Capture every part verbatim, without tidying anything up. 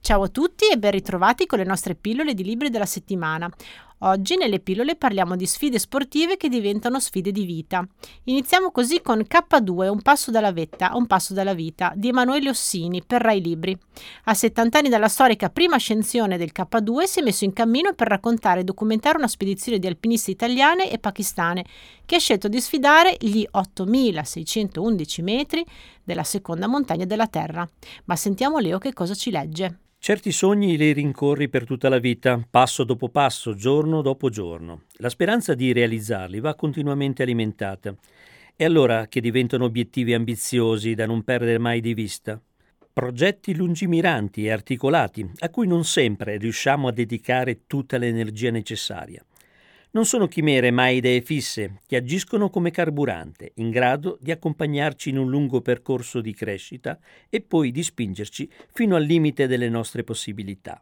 Ciao a tutti e ben ritrovati con le nostre pillole di libri della settimana. Oggi nelle pillole parliamo di sfide sportive che diventano sfide di vita. Iniziamo così con K due, un passo dalla vetta, un passo dalla vita, di Emanuele Ossini per Rai Libri. A settanta anni dalla storica prima ascensione del K due si è messo in cammino per raccontare e documentare una spedizione di alpinisti italiane e pakistane che ha scelto di sfidare gli ottomilaseicentoundici metri della seconda montagna della Terra. Ma sentiamo Leo che cosa ci legge. Certi sogni li rincorri per tutta la vita, passo dopo passo, giorno dopo giorno. La speranza di realizzarli va continuamente alimentata. È allora che diventano obiettivi ambiziosi da non perdere mai di vista. Progetti lungimiranti e articolati, a cui non sempre riusciamo a dedicare tutta l'energia necessaria. Non sono chimere ma idee fisse che agiscono come carburante, in grado di accompagnarci in un lungo percorso di crescita e poi di spingerci fino al limite delle nostre possibilità.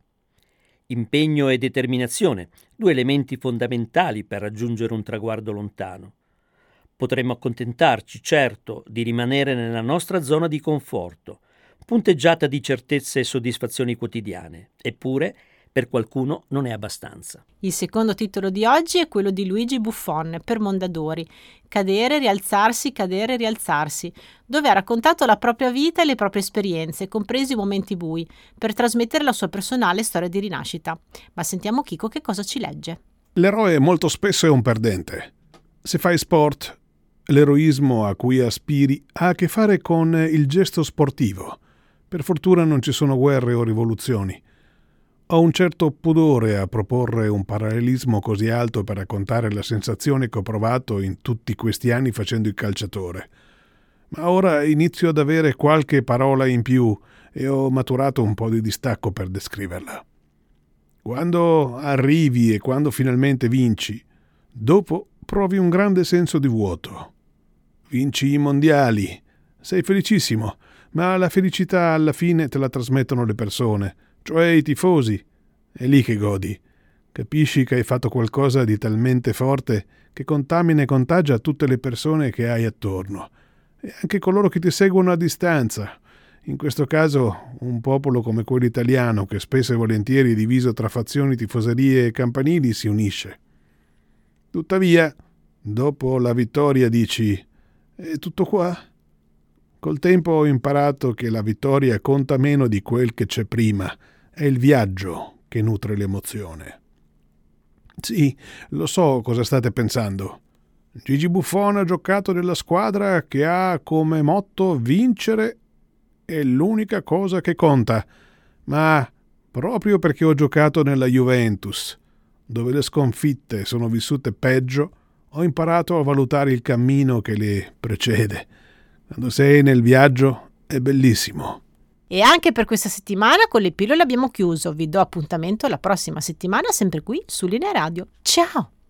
Impegno e determinazione, due elementi fondamentali per raggiungere un traguardo lontano. Potremmo accontentarci, certo, di rimanere nella nostra zona di conforto, punteggiata di certezze e soddisfazioni quotidiane, eppure per qualcuno non è abbastanza. Il secondo titolo di oggi è quello di Luigi Buffon per Mondadori, Cadere, rialzarsi, cadere, rialzarsi, dove ha raccontato la propria vita e le proprie esperienze, compresi i momenti bui, per trasmettere la sua personale storia di rinascita. Ma sentiamo Chico che cosa ci legge. L'eroe molto spesso è un perdente. Se fai sport, l'eroismo a cui aspiri ha a che fare con il gesto sportivo. Per fortuna non ci sono guerre o rivoluzioni. Ho un certo pudore a proporre un parallelismo così alto per raccontare la sensazione che ho provato in tutti questi anni facendo il calciatore. Ma ora inizio ad avere qualche parola in più e ho maturato un po' di distacco per descriverla. Quando arrivi e quando finalmente vinci, dopo provi un grande senso di vuoto. Vinci i mondiali, sei felicissimo, ma la felicità alla fine te la trasmettono le persone, cioè i tifosi. È lì che godi. Capisci che hai fatto qualcosa di talmente forte che contamina e contagia tutte le persone che hai attorno e anche coloro che ti seguono a distanza. In questo caso un popolo come quello italiano, che spesso e volentieri diviso tra fazioni, tifoserie e campanili, si unisce. Tuttavia, dopo la vittoria dici: è tutto qua? Col tempo ho imparato che la vittoria conta meno di quel che c'è prima. È il viaggio che nutre l'emozione. Sì, lo so cosa state pensando. Gigi Buffon ha giocato nella squadra che ha come motto vincere è l'unica cosa che conta. Ma proprio perché ho giocato nella Juventus, dove le sconfitte sono vissute peggio, ho imparato a valutare il cammino che le precede. Quando sei nel viaggio è bellissimo. E anche per questa settimana con le pillole abbiamo chiuso. Vi do appuntamento la prossima settimana sempre qui su Linea Radio. Ciao!